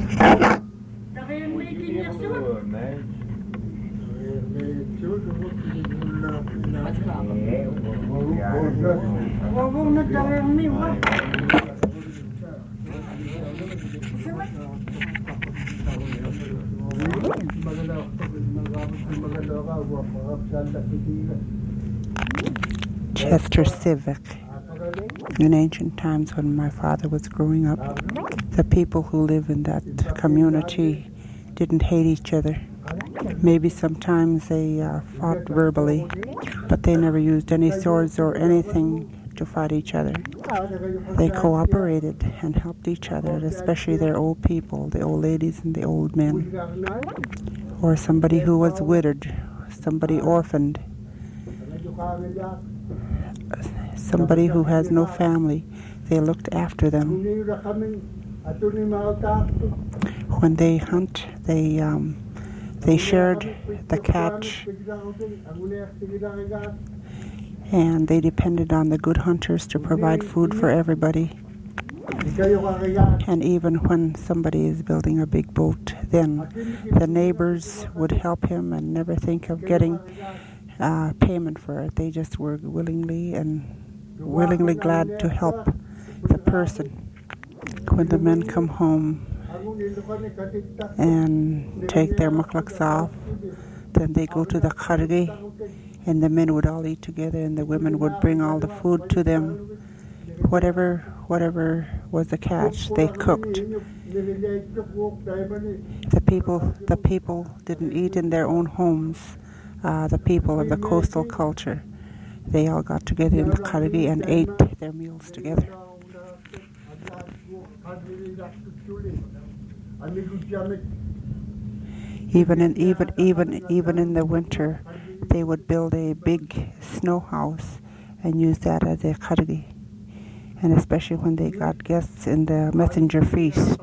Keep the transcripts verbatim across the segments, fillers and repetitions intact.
Chester Civic. In ancient times when my father was growing up, the people who live in that community didn't hate each other. Maybe sometimes they uh, fought verbally, but they never used any swords or anything to fight each other. They cooperated and helped each other, especially their old people, the old ladies and the old men, or somebody who was widowed, somebody orphaned, somebody who has no family. They looked after them. When they hunt, they um, they shared the catch, and they depended on the good hunters to provide food for everybody. And even when somebody is building a big boat, then the neighbors would help him and never think of getting uh, payment for it. They just were willingly and willingly glad to help the person. When the men come home and take their muklaks off, then they go to the kargi, and the men would all eat together, and the women would bring all the food to them. Whatever, whatever was the catch, they cooked. The people, the people didn't eat in their own homes. Uh, the people of the coastal culture, they all got together in the kargi and ate their meals together. Even in even even even in the winter, they would build a big snow house and use that as a kargi. And especially when they got guests in the messenger feast.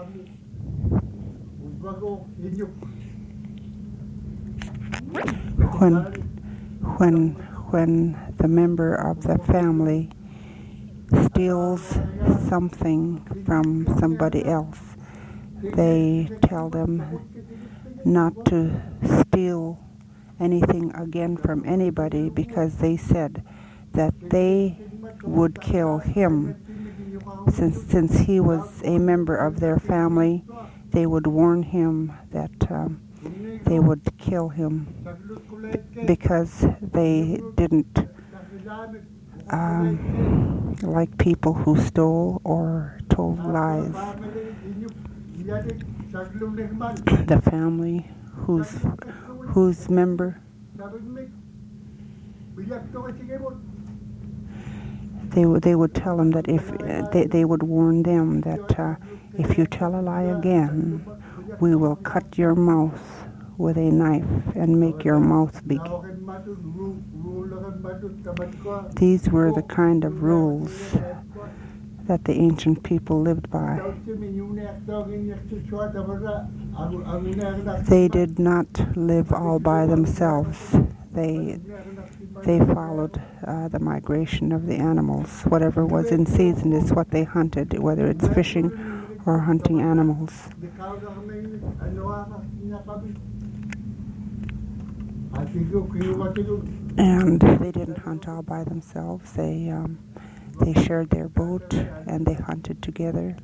When when when the member of the family steals something from somebody else, they tell them not to steal anything again from anybody, because they said that they would kill him. Since since he was a member of their family, they would warn him that um, they would kill him because they didn't um, like people who stole or told lies. The family whose whose member they would they would tell them that if uh, they they would warn them that uh, if you tell a lie again, we will cut your mouth with a knife and make your mouth big. These were the kind of rules that the ancient people lived by. They did not live all by themselves. They they followed uh, the migration of the animals. Whatever was in season is what they hunted, whether it's fishing or hunting animals. And they didn't hunt all by themselves. They um, they shared their boat and they hunted together.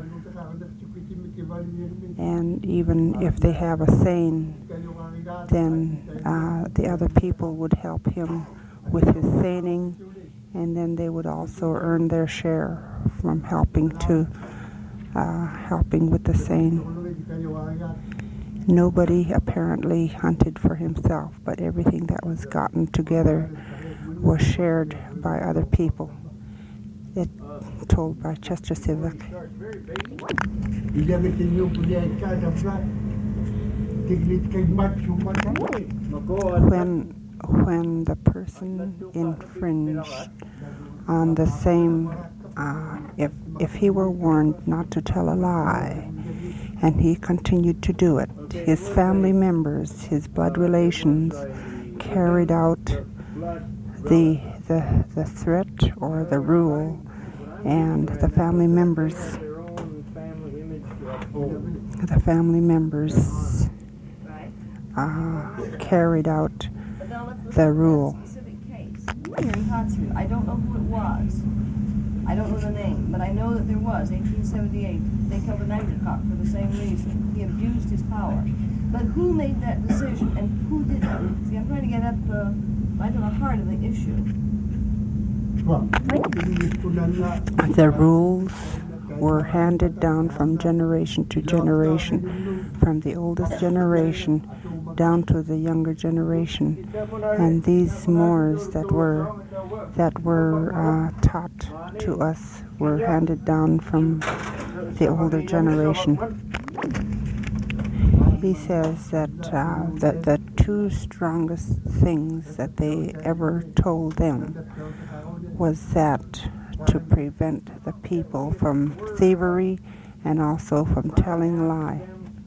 And even if they have a seine, then uh, the other people would help him with his seining, and then they would also earn their share from helping to uh, helping with the seine. Nobody apparently hunted for himself, but everything that was gotten together was shared by other people. It told by Chester Civic. When when the person infringed on the same, uh, if if he were warned not to tell a lie, and he continued to do it, his family members, his blood relations, carried out the the the threat or the rule, and the family members the family members uh, carried out the rule. Here in Kotzebue, I don't know who it was. I don't know the name, but I know that there was, eighteen seventy-eight, they killed a Niederkoch for the same reason. He abused his power. But who made that decision and who did it? See, I'm trying to get at the, right to the heart of the issue. The rules were handed down from generation to generation, from the oldest generation down to the younger generation. And these mores that were that were uh, taught to us were handed down from the older generation. He says that uh, that the two strongest things that they ever told them was that to prevent the people from thievery and also from telling a lie.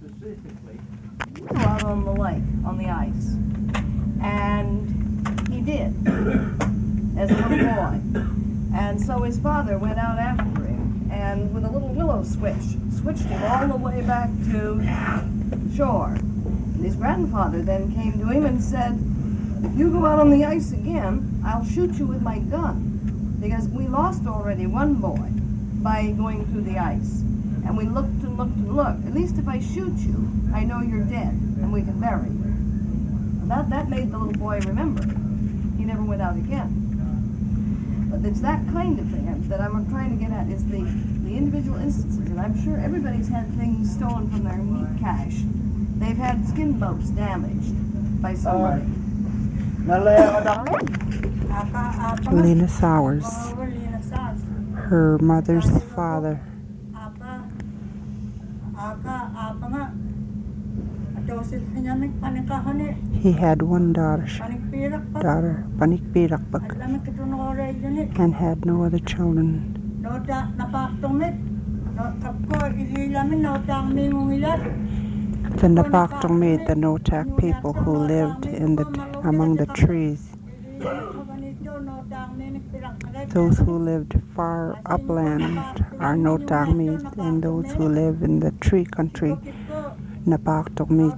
Out on the lake, on the ice, and he did, as a little boy. And so his father went out after him, and with a little willow switch, switched him all the way back to shore. And his grandfather then came to him and said, "If you go out on the ice again, I'll shoot you with my gun, because we lost already one boy by going through the ice. And we looked and looked and looked. At least if I shoot you, I know you're dead, and we can bury you." That, that made the little boy remember. He never went out again. But it's that kind of thing that I'm trying to get at, is the, the individual instances. And I'm sure everybody's had things stolen from their meat cache. They've had skin boats damaged by somebody. Lena Sowers, her mother's father. He had one daughter, daughter, Panik Pirakbak, and had no other children. The Napaktongmid, the Notak people who lived in the among the trees, those who lived far upland are Notagmid, and those who live in the tree country, Napaktongmid.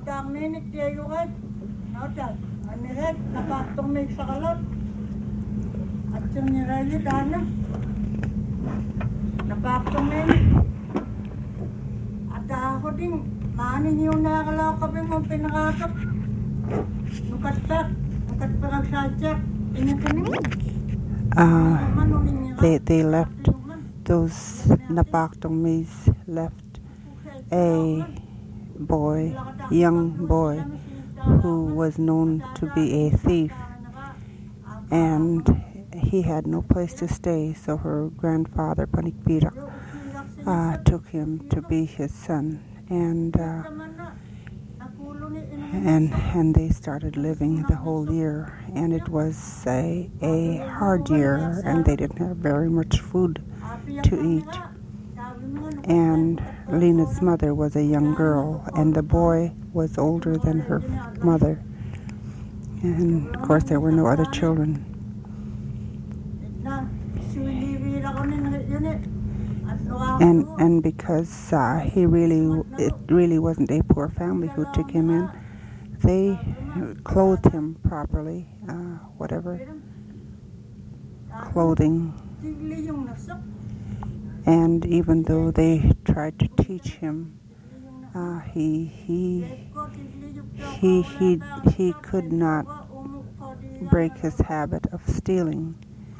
Uh, they they left, those Napaktongmis left a boy, young boy, who was known to be a thief, and he had no place to stay, so her grandfather, Panik Pirak, uh, took him to be his son, and uh, and and they started living the whole year, and it was a, a hard year, and they didn't have very much food to eat. And Lena's mother was a young girl, and the boy was older than her mother. And of course there were no other children. And and because uh, he really, it really wasn't a poor family who took him in, they clothed him properly, uh, whatever clothing. And even though they tried to teach him, uh, he he he he he could not break his habit of stealing,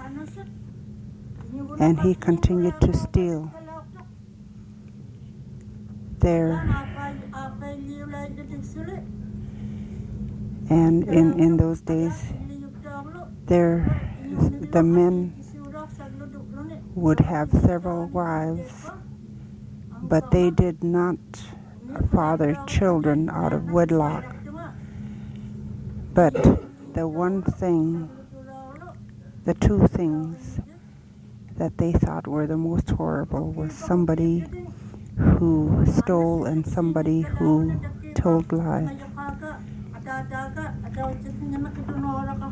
and he continued to steal. There, and in in those days, there the men would have several wives, but they did not father children out of wedlock. But the one thing, the two things that they thought were the most horrible was somebody who stole and somebody who told lies.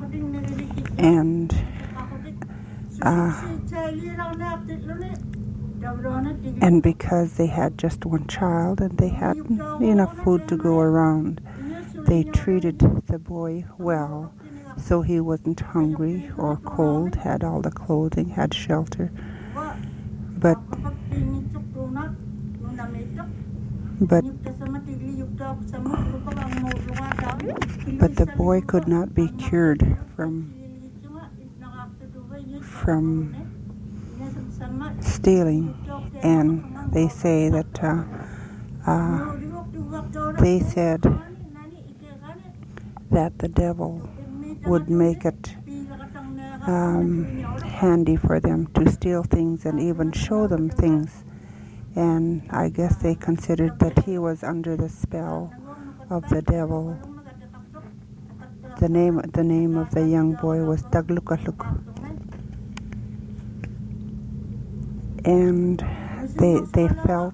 And uh, And because they had just one child and they had enough food to go around, they treated the boy well, so he wasn't hungry or cold, had all the clothing, had shelter. But but but the boy could not be cured from from stealing, and they say that uh, uh, they said that the devil would make it um, handy for them to steal things and even show them things. And I guess they considered that he was under the spell of the devil. The name the name of the young boy was Taglukaluk. And they they felt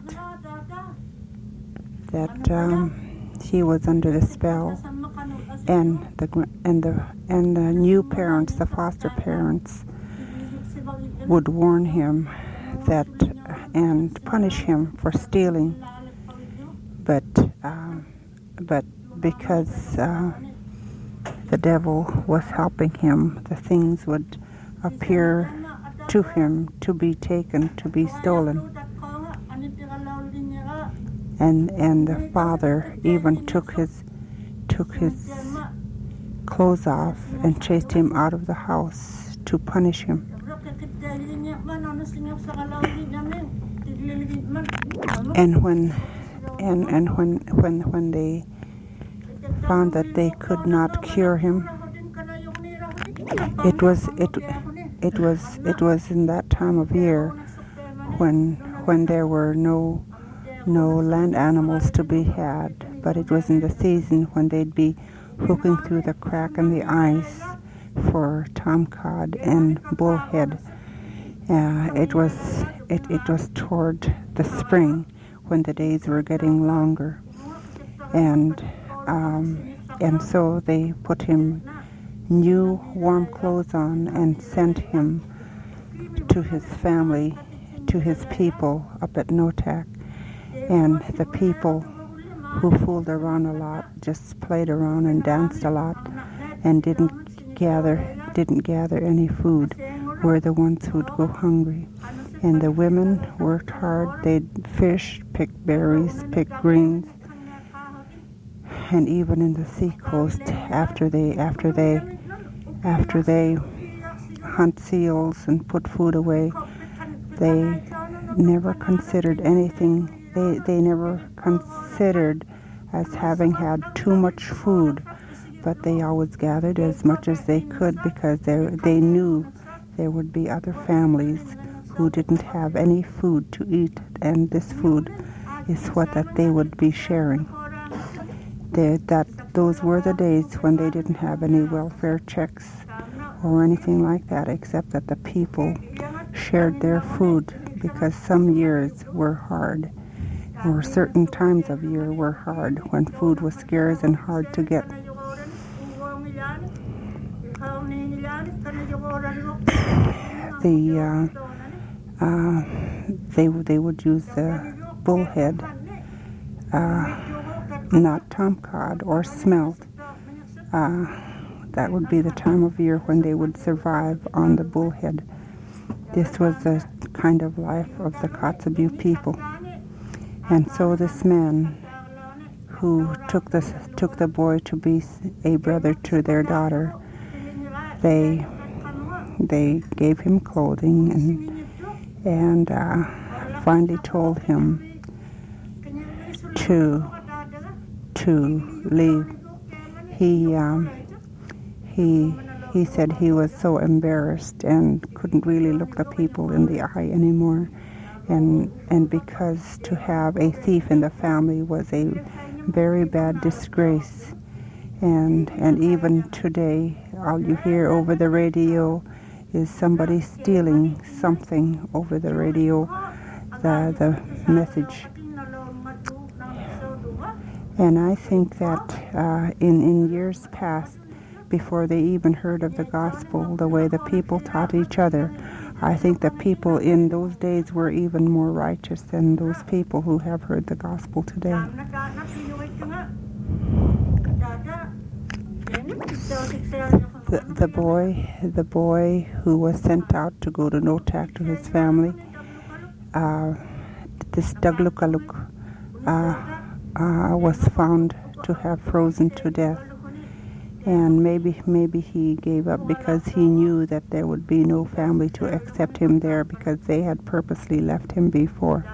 that um, he was under the spell, and the and the and the new parents, the foster parents, would warn him that and punish him for stealing, but uh, but because uh, the devil was helping him, the things would appear to him to be taken, to be stolen. And and the father even took his took his clothes off and chased him out of the house to punish him. And when and and when when when they found that they could not cure him, it was it it was it was in that time of year when when there were no no land animals to be had, but it was in the season when they'd be hooking through the crack in the ice for tomcod and bullhead. Uh, it was it, it was toward the spring when the days were getting longer, and um, and so they put him new warm clothes on and sent him to his family, to his people up at Notak. And the people who fooled around a lot, just played around and danced a lot, and didn't gather didn't gather any food, were the ones who'd go hungry. And the women worked hard. They'd fish, pick berries, pick greens, and even in the seacoast, after they after they after they hunt seals and put food away, they never considered anything. They they never considered as having had too much food, but they always gathered as much as they could because they they knew there would be other families who didn't have any food to eat, and this food is what that they would be sharing. They, that those were the days when they didn't have any welfare checks or anything like that, except that the people shared their food, because some years were hard, or certain times of year were hard when food was scarce and hard to get. The uh, uh, they they would use the bullhead, uh, not tomcod or smelt. Uh, that would be the time of year when they would survive on the bullhead. This was the kind of life of the Kotzebue people. And so this man who took the, took the boy to be a brother to their daughter, they they gave him clothing and and uh, finally told him to to leave. He um, he he said he was so embarrassed and couldn't really look the people in the eye anymore, and and because to have a thief in the family was a very bad disgrace, and and even today all you hear over the radio is somebody stealing something over the radio, the the message. And I think that uh, in, in years past, before they even heard of the gospel, the way the people taught each other I think the people in those days were even more righteous than those people who have heard the gospel today. The, the boy, the boy who was sent out to go to Notak to his family, uh, this Daglukaluk, uh, uh, was found to have frozen to death. And maybe maybe he gave up because he knew that there would be no family to accept him there because they had purposely left him before.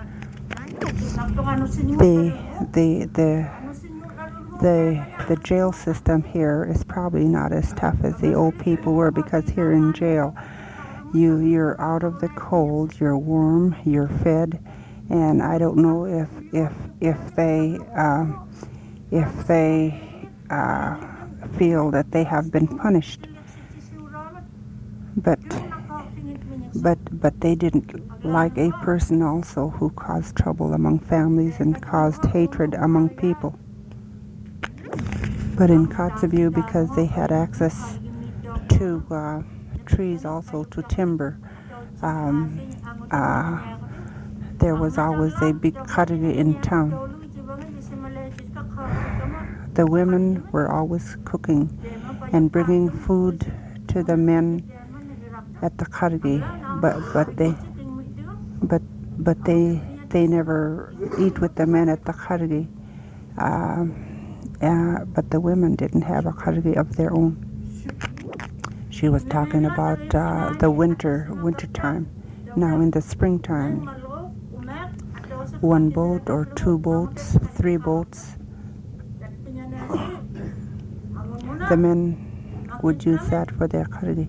The the the the the jail system here is probably not as tough as the old people were, because here in jail you you're out of the cold, you're warm, you're fed, and I don't know if if if they um, if they uh, feel that they have been punished, but but but they didn't like a person also who caused trouble among families and caused hatred among people. But in Kotzebue, because they had access to uh, trees, also to timber, um, uh, there was always a big karige in town. The women were always cooking and bringing food to the men at the karige, but but they but but they they never eat with the men at the karige. Uh, uh, but the women didn't have a karige of their own. She was talking about uh, the winter winter time. Now in the springtime, one boat or two boats, three boats. The men would use that for their karige.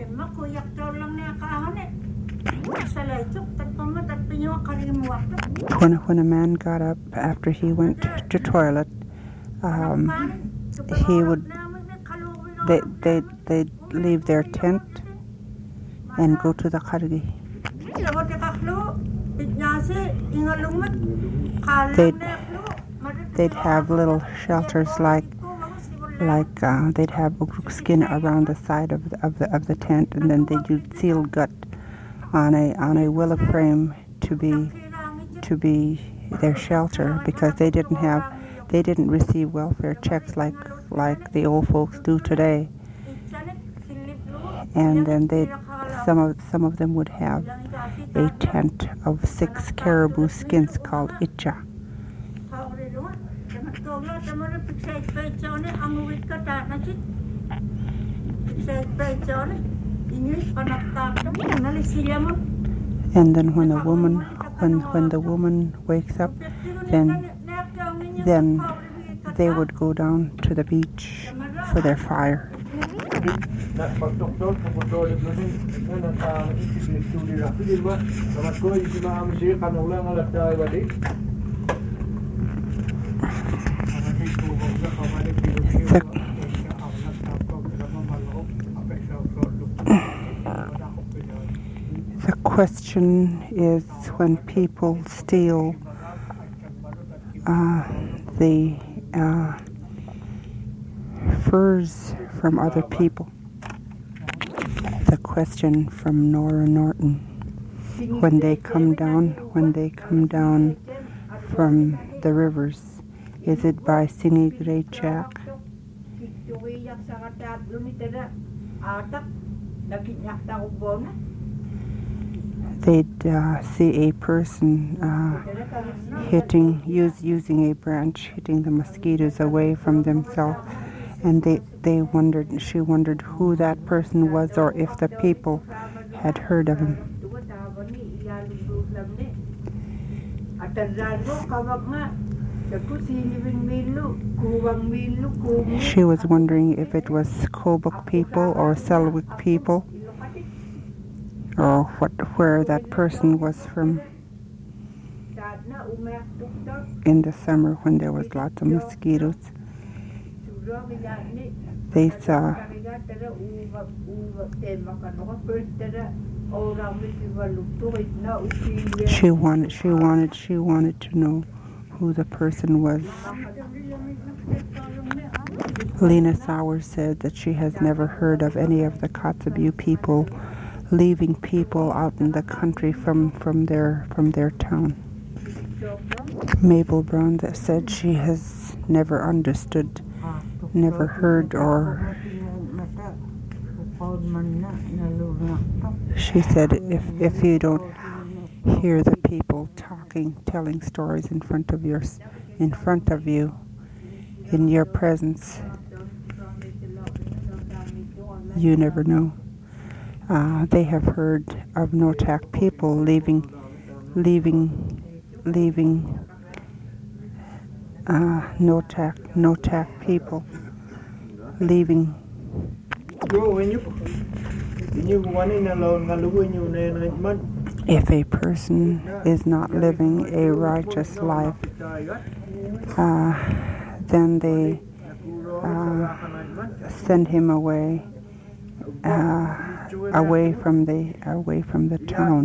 When, when a man got up after he went to toilet, um, he would, they, they, they'd leave their tent and go to the karige. They'd, they'd have little shelters like like uh, they'd have ukruk skin around the side of the, of the of the tent, and then they'd use seal gut on a on a willow frame to be to be their shelter, because they didn't have they didn't receive welfare checks like like the old folks do today. And then they some of some of them would have a tent of six caribou skins called itcha. And then when a woman when when the woman wakes up, then then they would go down to the beach for their fire. The, the question is, when people steal uh, the uh, furs from other people. The question from Nora Norton: when they come down, when they come down from the rivers, is it by singing Great Jack? They'd uh, see a person uh, hitting, use, using a branch, hitting the mosquitoes away from themselves, and they, they wondered, she wondered who that person was, or if the people had heard of him. She was wondering if it was Kobuk people or Selwyn people, or what, where that person was from in the summer when there was lots of mosquitoes. They saw. She wanted. She wanted. She wanted to know who the person was. Lena Sauer said that she has never heard of any of the Kotzebue people leaving people out in the country from, from their from their town. Mabel Brown that said she has never understood, never heard, or she said if if you don't hear the people talking, telling stories in front of your in front of you, in your presence, you never know. Uh, they have heard of Noatak people leaving, leaving, leaving uh, Noatak, Noatak people leaving. If a person is not living a righteous life, uh, then they uh, send him away. Uh, away from the away from the town.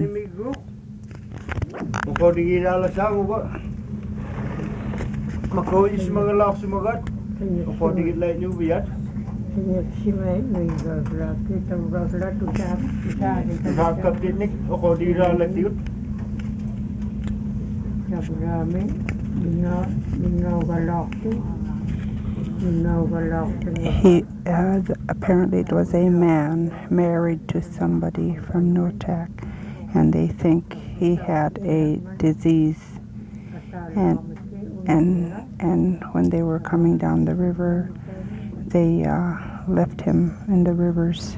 He uh, apparently it was a man married to somebody from Noatak, and they think he had a disease, and and and when they were coming down the river, they uh, left him in the rivers.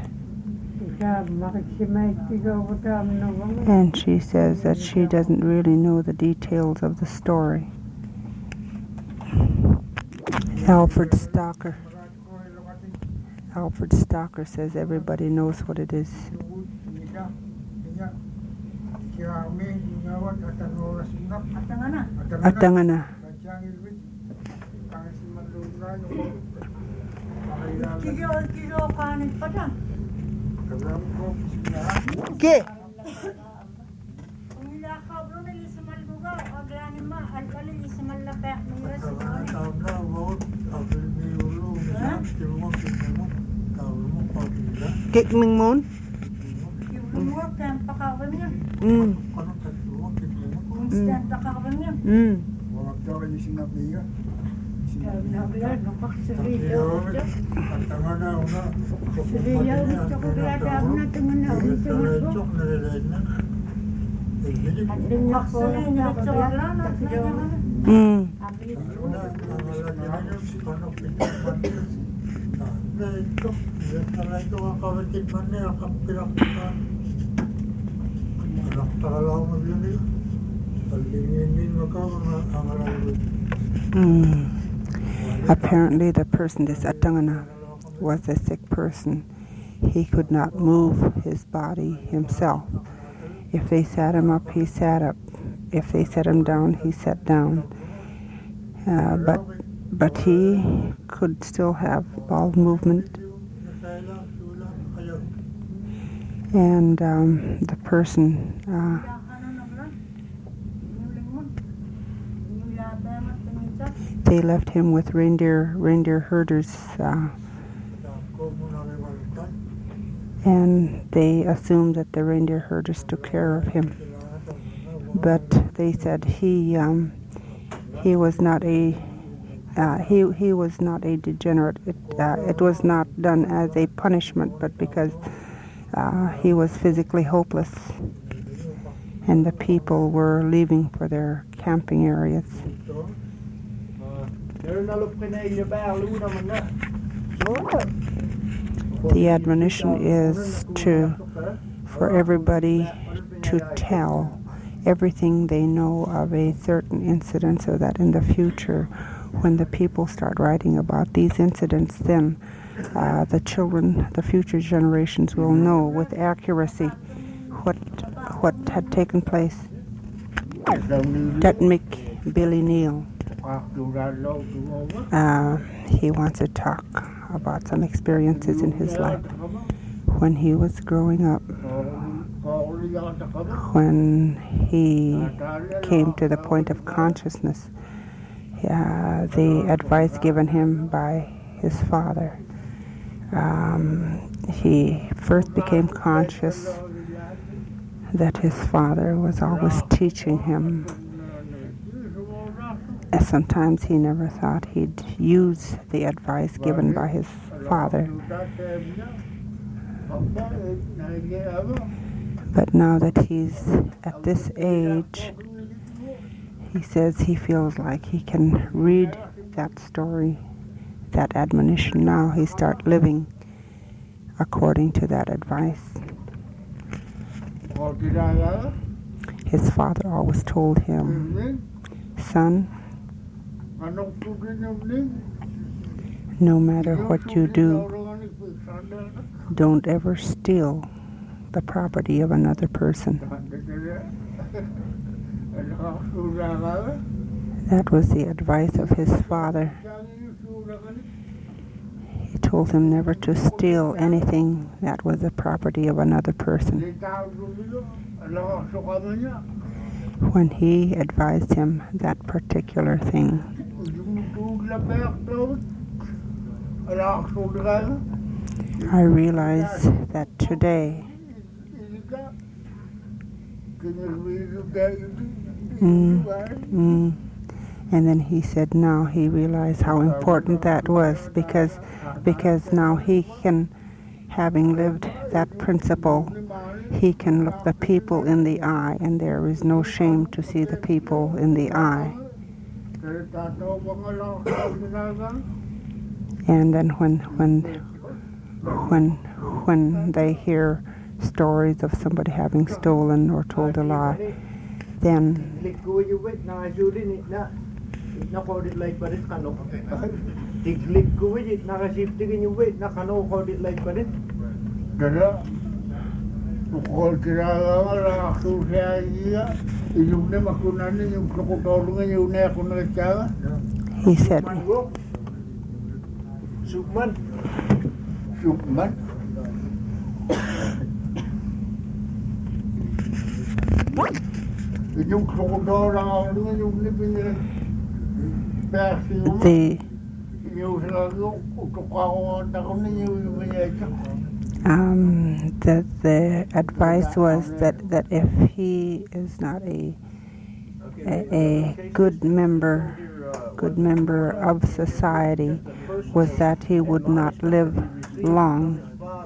And she says that she doesn't really know the details of the story. Alfred Stocker. Alfred Stocker says everybody knows what it is. Atangana. ¿Qué? Kek Ming Moon? Mm. Mm. Mm. Mm. Apparently the person, this Atangana, was a sick person. He could not move his body himself. If they sat him up, he sat up. If they set him down, he sat down. Uh, but but he could still have bowel movement. And um, the person uh, they left him with reindeer reindeer herders, uh, and they assumed that the reindeer herders took care of him. But they said he um, he was not a uh, he he was not a degenerate. It uh, it was not done as a punishment, but because uh, he was physically hopeless, and the people were leaving for their camping areas. The admonition is to for everybody to tell everything they know of a certain incident, so that in the future, when the people start writing about these incidents, then uh, the children, the future generations will know with accuracy what what had taken place. Tatmik Billy Neal. Uh, he wants to talk about some experiences in his life when he was growing up, when he came to the point of consciousness. Uh, the advice given him by his father. Um, he first became conscious that his father was always teaching him. And sometimes he never thought he'd use the advice given by his father. But now that he's at this age, he says he feels like he can read that story, that admonition now. He start living according to that advice. His father always told him, son, no matter what you do, don't ever steal the property of another person. That was the advice of his father. He told him never to steal anything that was the property of another person. When he advised him that particular thing, I realized that today, mm, mm, and then he said now he realized how important that was, because because now he can, having lived that principle, he can look the people in the eye, and there is no shame to see the people in the eye. And then when when when when they hear stories of somebody having stolen or told a lie, then he said, the um, the the advice was that, that if he is not a, a a good member good member of society, was that he would not live long.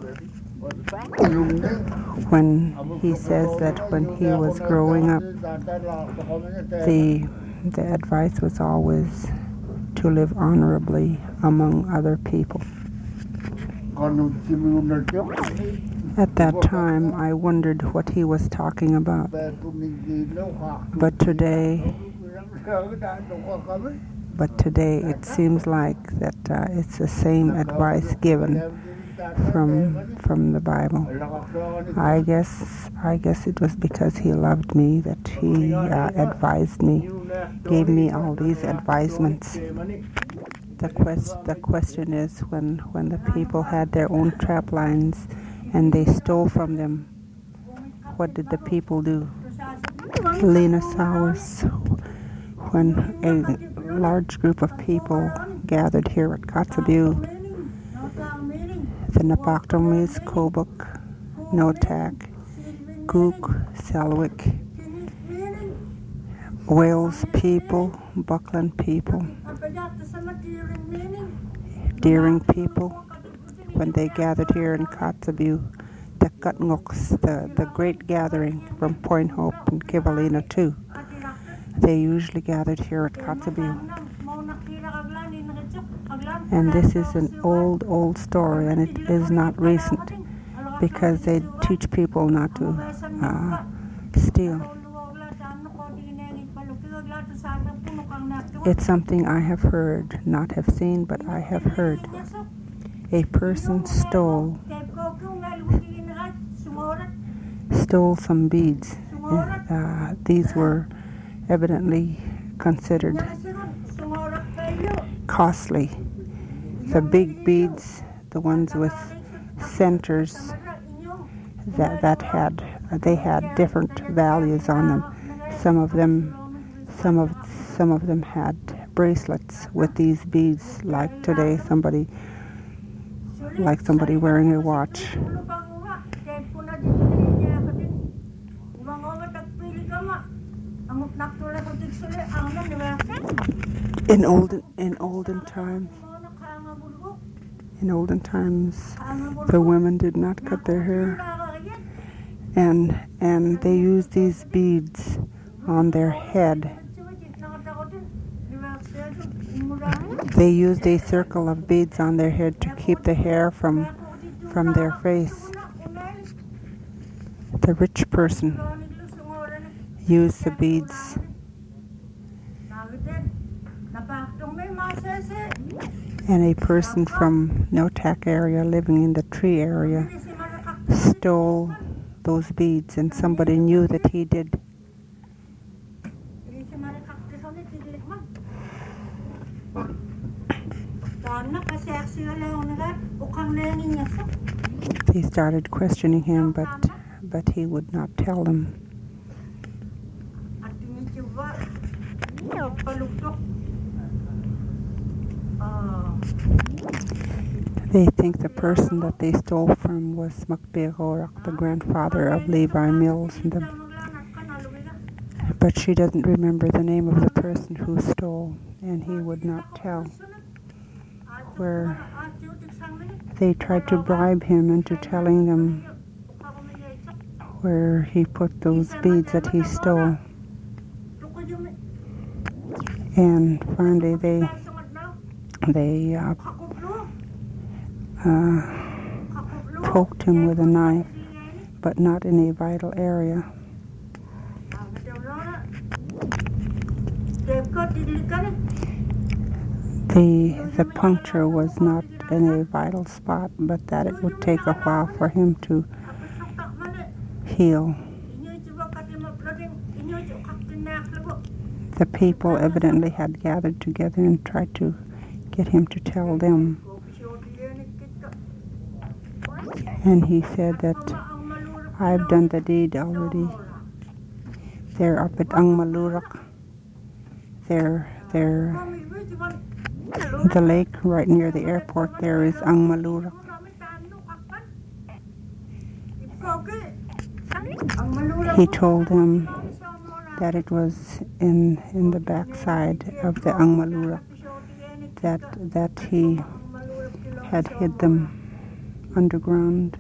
When he says that when he was growing up, the the advice was always to live honorably among other people. At that time, I wondered what he was talking about. But today, but today it seems like that uh, it's the same advice given from from the Bible. I guess I guess it was because he loved me that he uh, advised me, gave me all these advisements. The quest the question is, when when the people had their own trap lines and they stole from them, what did the people do? Lena Sowers, when a large group of people gathered here at Kotzebue, the Napaktomis, Kobuk, Notak, Gook, Selwick, Wales people, Buckland people, Deering people, when they gathered here in Kotzebue, the Kutnguks, the, the great gathering from Point Hope and Kivalina too, they usually gathered here at Kotzebue. And this is an old, old story, and it is not recent, because they teach people not to uh, steal. It's something I have heard, not have seen, but I have heard. A person stole stole some beads. Uh, these were evidently considered costly. The big beads, the ones with centers that that had they had different values on them. Some of them, some of some of them had bracelets with these beads, like today somebody, like somebody wearing a watch. In olden in olden times, in olden times, the women did not cut their hair, and and they used these beads on their head. They used a circle of beads on their head to keep the hair from from their face. The rich person used the beads. And a person from Notak area living in the tree area stole those beads, and somebody knew that he did. They started questioning him, but but he would not tell them. They think the person that they stole from was Makberorak, the grandfather of Levi Mills. And the, but she doesn't remember the name of the person who stole, and he would not tell. Where they tried to bribe him into telling them where he put those beads that he stole. And finally they they uh, uh, poked him with a knife, but not in a vital area. The, the puncture was not in a vital spot, but that it would take a while for him to heal. The people evidently had gathered together and tried to get him to tell them. And he said that I've done the deed already. They're up at Angmalurak. They're, they're, the lake right near the airport there is Angmalurak. He told them that it was in in the backside of the Angmalurak that that he had hid them underground.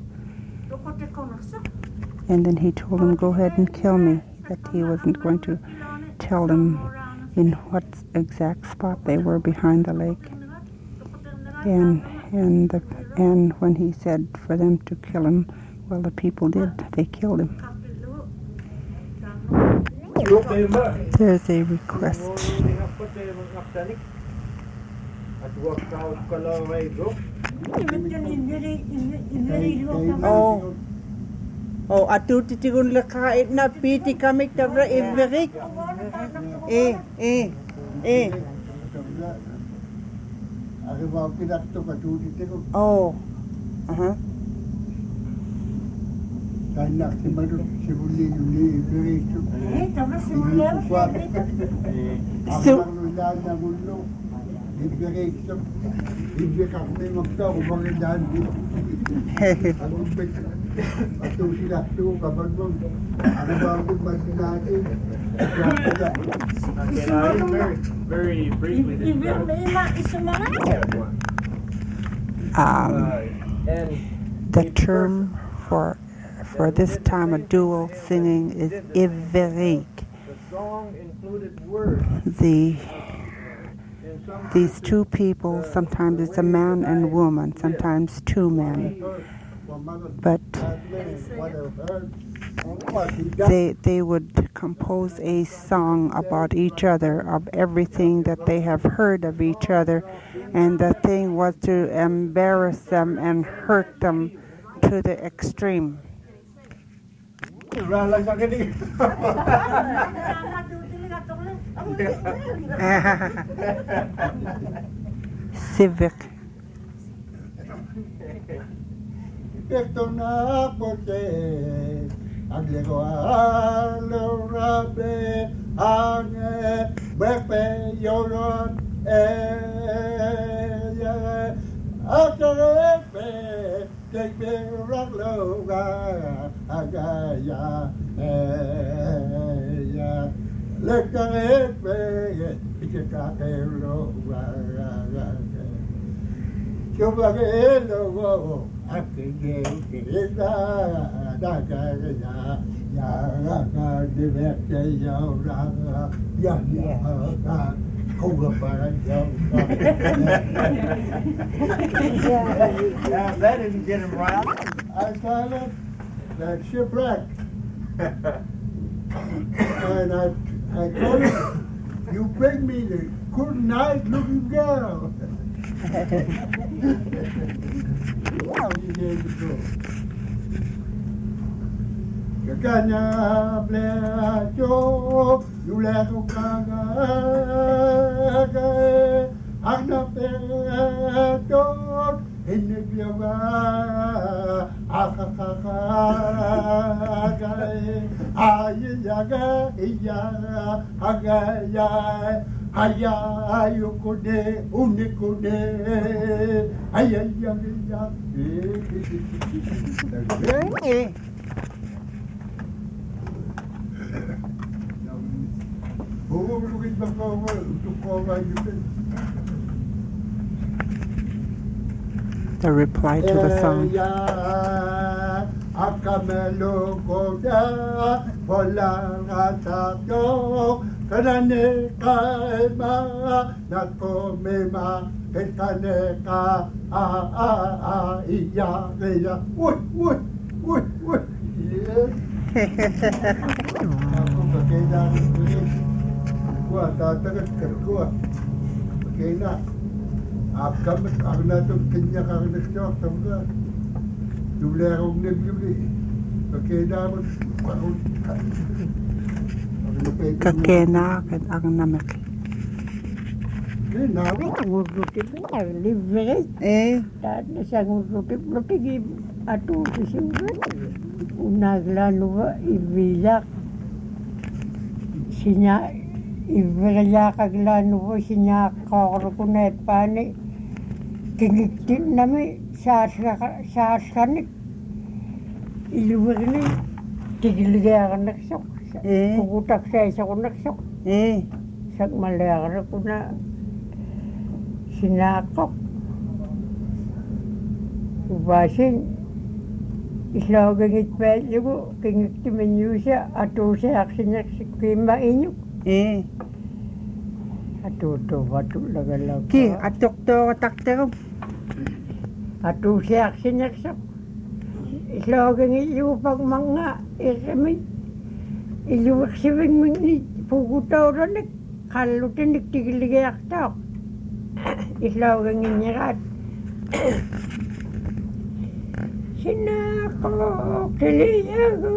And then he told them, go ahead and kill me, that he wasn't going to tell them in what exact spot they were behind the lake. And and the, and when he said for them to kill him, well, the people did. They killed him. There's a request. Oh, oh, atu titigun lekait na piti kami tabra everik. Eh, eh, eh. Oh, uh huh. So, very, very briefly um, the term for for this time of dual singing is Iverik. The these two people, sometimes it's a man and woman, sometimes two men, but they they would compose a song about each other, of everything that they have heard of each other, and the thing was to embarrass them and hurt them to the extreme. Civic. Now, that didn't get him right. I saw that, that shipwreck. And I, I told him, you bring me the good nice looking girl. He gave the truth. Kanya bleacho, yuleko kaga, agnapeto, inigyaga, akakaka, ayaga, iya, agaya, ayayukude, unikude, ayayaga. The reply to the song. Gua tatagat gua kena akam agna to kenya kagna chok tamga dule rog ne bibli kena Kakena kat ang namek. kena Ngurukit na, libre. Eh, dahil na siya ngurukit, napigib ato kisiwag. Unaglano ba, ibilak. Sinya, ibilak aglano ba, sinya kakaro ko na ipani. Kingiktin namin, saskanik. Iluwag na, tigiligaya ka nagsok. Pukutak sa isa ko nagsok. Eh, sak malaya ko na. Sinakok. Ubasin, islagang itpel yugo, kingiktimin yu siya, ato siya aksinyak si Kima inyuk. Eh. Ato to, ato lagalag. Ki, atok to katakter. Ato siya aksinyak siya. Islagang iyu pag mga iramin. Iluwak siwing minit, pugutaw ranik, kalutin nagtigiligay aktaw. Islagang inyarat. Sinako kiliyago,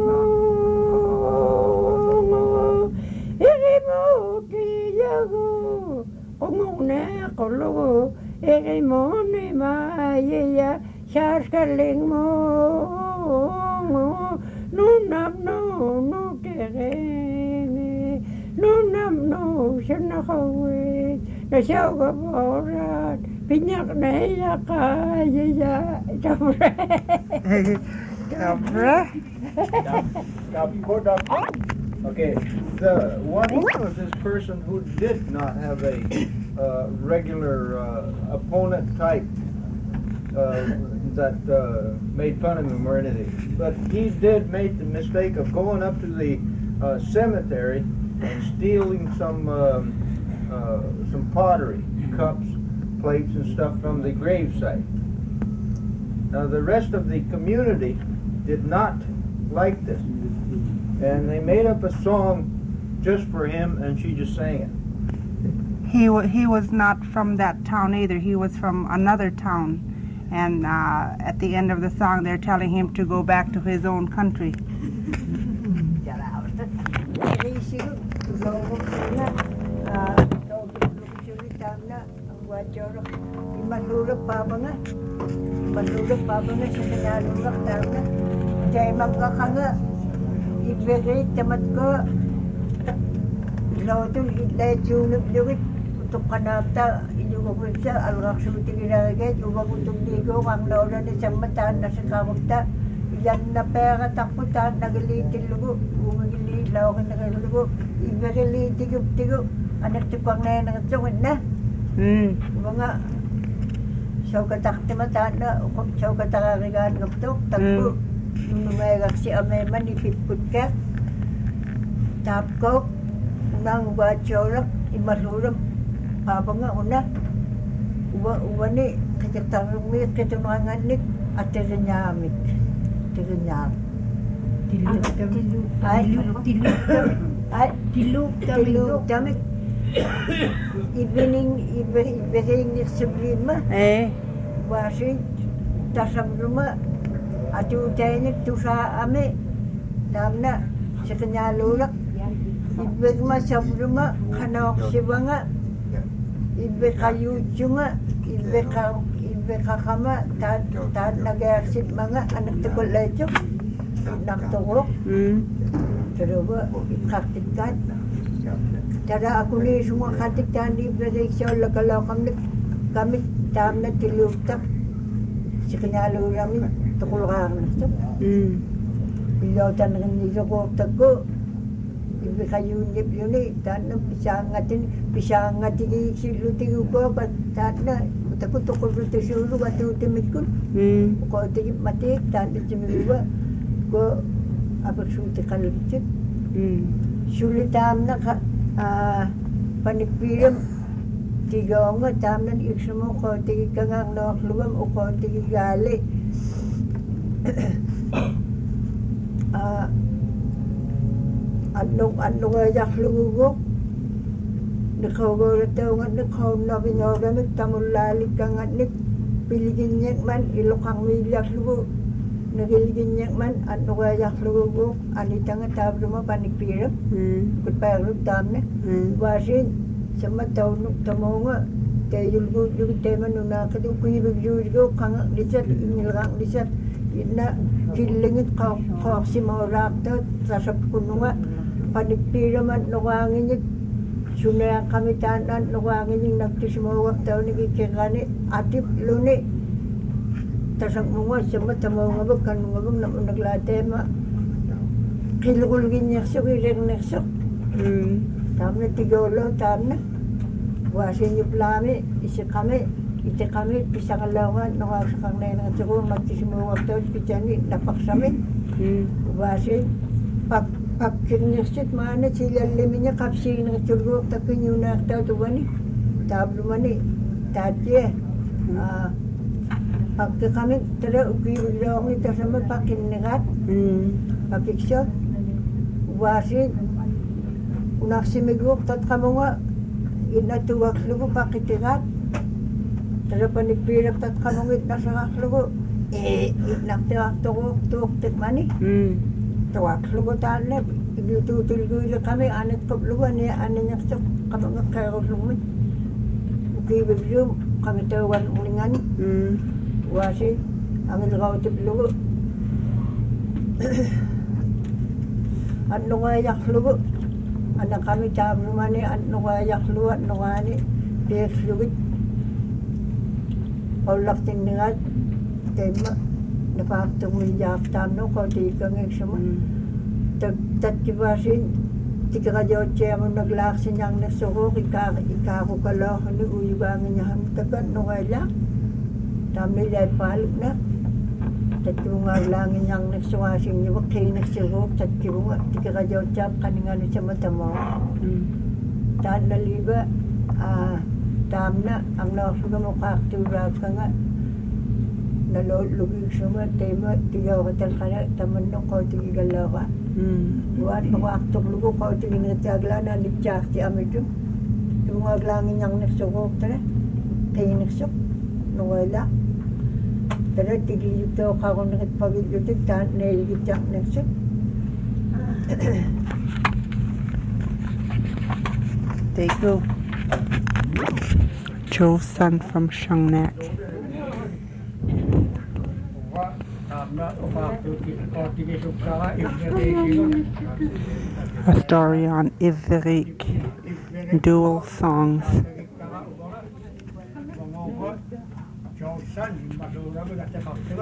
irimo kiliyago, kumuna kulugo, irimo ni maya, sarkaling mo, nunam no, no terene, nunam no, sinakawit, nasyaga borat, pinyak na yakaya, Dabra. Dabra? Okay, the one was this person who did not have a uh, regular uh, opponent type uh, that uh, made fun of him or anything, but he did make the mistake of going up to the uh, cemetery and stealing some um, uh, some pottery, cups, plates, and stuff from the gravesite. Now the rest of the community did not like this, and they made up a song just for him, and she just sang it. He wa he was not from that town either. He was from another town, and uh, at the end of the song, they're telling him to go back to his own country. Manulog pa ba na sa kanalulak daw na? Kaya magkakanga, i-verit tamat ko. Ilautong itlay tsunub-lugit, utong kanapta, inyugagod siya, algak suting inagagay, umagutong ligo, ang laula na siyang mataan na sa kamagta. Iyan na pera takputan, nagalitin lugo, umagilid, laukin na kayo lugo. Ibigili tigub-tigub. Anak tipang na yan ang tsungin na. Mm. Mga siyaw katakti mataan na. Siyaw katakarigaan ngaptok. Tagpo. Nung numayagak si Ameman, ipiput ka. Tapkok. Unang ubat siyaw lang. Imaluram. Papa nga una. Uwa, uwa ni. Kitatarumit, kitamanganik. At terinyamit. Terinyamit. Tiluk Ay, tiluk ay, tiluk tiluk damit. Ibening, ibening ni Sabrina. Eh. Wasi, tasam rumah. Atu tanya tu sa ame. Namna, sekenyalulak. Ibeg ma sabruma, kanok sibanga. Ibeg kayu cunga. Ibeg ka, ibeg kakama. Tad, tad nagayaksip mga anak tegol lecok. Nakturok. Mm. Terus praktikkan. Cara aku ni semua praktikkan di Malaysia kalau kami kami tam na tiluk tak sekenyalu kami tukulang tu. Mm. Bila tan ni joko takku ibu kayu ni ni tan pisang ngatin pisang ngati silu tigu ko tan takku tukul tu silu batu temikun. Mm. Ko tigi mati tan cimiwa ko apa sulit kalau itu Mm. sulit tam nak ah panipiram tiga orang tam nak iksmo ko tigi kangang nak lugam o ko tigi gale ah anong anong ajak lugo nakau go tahu ngat nakau nabi nabi tamulali kangat nik piligin yak man ilokang milyak lugo nagiligin yak man anong ajak lugo anitang tab rumah panipiram Mm. kut payarut tam ne Mm. wasin sama tahu nuk tamonga tayul go juga teman nuna kadu kui begitu juga kang disat inilgang disat ina kilingit kau kau si morak tu rasap kununga panipiram at nuwangin sunayang kami tanan nuwangin yung nagtisimawak tahu ni kikirani atip luni tasang mga sama tamonga ba kanunga ba naman naglatema kilugulgin niya siya kireng na siya Mm. tam na tigolo tam na wasin yung plami isa kami ite kami pisang alawan nakasakang na yung siguro magtisimuwag tayo pichani napaksami Mm. wasin pag pagkinyaksit mana sila liminya kapsig na turgok takin yung naktaw tuwani tablo mani tatye ah pagka kami tara ukiwilong ito sa mga pakinigat Mm. pakiksyo wasin unak simigok tat kamo nga inatuwak lugo pakitigat tara panipirap tat kamo nga itnasakak lugo eh itnaktiwak tukok tukok tikmani Mm. tuwak lugo tanep igututulgulo kami anit kop lugo ni aninya sok kamo nga kayo lugo ukiwilong kami tawan ulingan Mm. wasin ang ilagaw tip lugo ano nga yak lugo anak kami cabur mani ano nga yak lugo ano nga ni piyek lugit olak tindigat tema napakitong milyak tamno ko di kang eksama tat kibasin tika ka jotche mo naglaksin yang nasuko ika ika ko kala ni uyugang niya ham tagat no nga yak tamni dai paluk na tatulungan langin yang nagsuwasin niyo kay nagsirok tatulungan tika ka jotche kaningan sa mata mo Mm. tan naliba ah tamna ang nasuga mo kaktura ka nga nalulugig suma tema tigaw ka talkana taman no ko tigigalaw ka Mm. buat mawaktok lugo ko tingin nga tiagla na lipchak ti amitu tulungan langin yang nagsukok tala kay nagsuk nuwala tala tigiyuk daw ka kung nakitpagigutik tan nailgityak nagsuk There you go. Joe's son from Shangnak. A story on Ivrik, dual songs.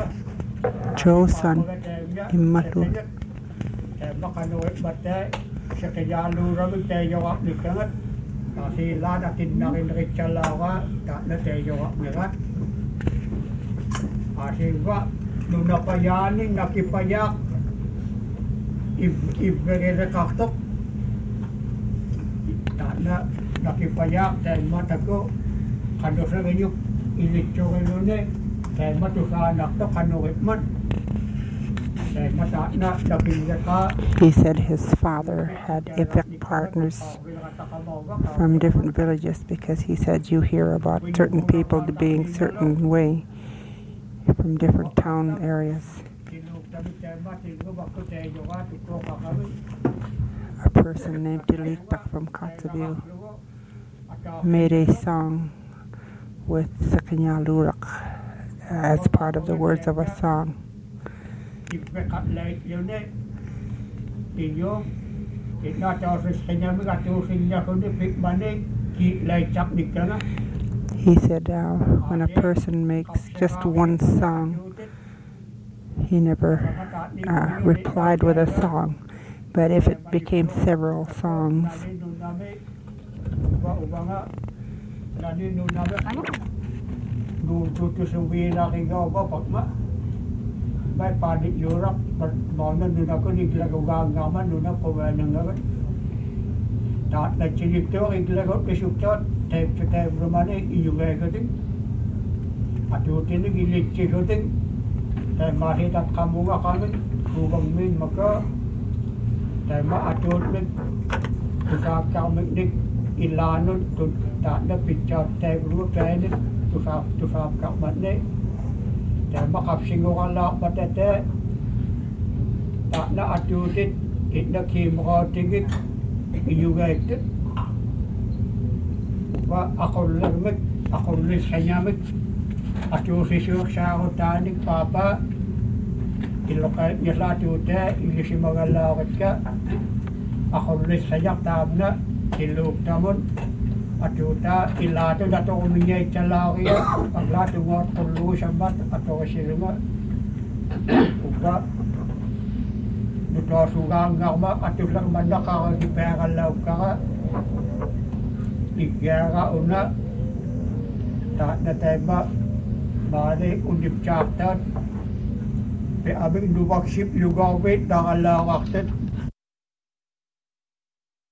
Joe's son, Immalu. sa kaya lura mi tayo ak ni kangat. Kasi la natin na rin ritsalawa, tak na tayo ak ni rat. Kasi ba, nung napayanin, nakipayak, ibigay kaktok. Tak na, nakipayak, tayo mata ko, kano sa ganyo, ilitso kayo na, tayo mata sa anak to, kano man. He said his father had evict partners from different villages because he said you hear about certain people being certain way from different town areas. A person named Diliktak from Kotzebue made a song with Sakanyalurak as part of the words of a song. He said uh, when a person makes just one song, he never uh, replied with a song, but if it became several songs, by Paddy Europe, but Mona Nunako, Niglaganga, Nunako, and another. Not that you do, Iglago, Bishop, tape to tape Romani, you were getting. I do think you live chicken. Then my head at Kamuga coming, who will mean Maka. Then my adultment to have come Nick Ilano to start the picture tape root and to have to have come Monday. Then my caption go on out, but at that, that not a do it, it not came out ticket, you get it. But I could live it, I could live Hayamit, I do issue shower dining papa, you look at your lot to there, you see Magalaka, I could live Hayam Tabna, he looked down. Atuta ilato dato uminya italaria aglato ngot kulu sabat atau silma uba nuto sugang ngama atulang mandaka di pengalau ka igara una ta na tema bale undip chapter pe abing dubak ship lugaw wait dangala waktet